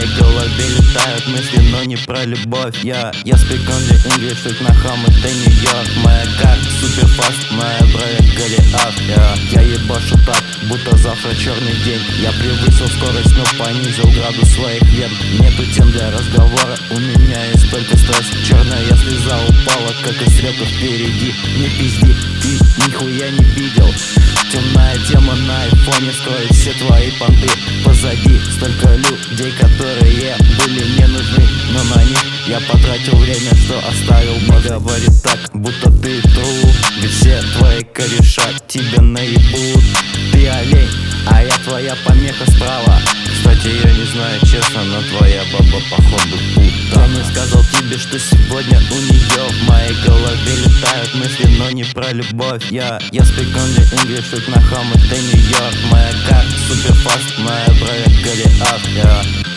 моей голове летают мысли, но не про любовь. Я speak only English, like на хам, это Нью-Йорк. Моя карта супер фаст, моя броня Голиаф. Я ебашу так, будто завтра черный день. Я превысил скорость, но понизил градус своих вен. Нету тем для разговора, у меня есть только стресс. Черная слеза упала, как из река впереди. Не пизди, ты нихуя не видел. Темная тема на айфоне скроет все твои понты. Позади столько людей, которые были не нужны, но на них я потратил время, что оставил. Говорит так, будто ты тру, ведь все твои кореша тебя наебут. Ты олень, а я твоя помеха справа. Кстати, я не знаю честно, но твоя баба походу пута. Он не сказал тебе, что сегодня у нее в моей голове летают мысли, но не про любовь. Я speak only English, like на хам, это Нью-Йорк. Моя карта супер фаст, моя броня Голиаф.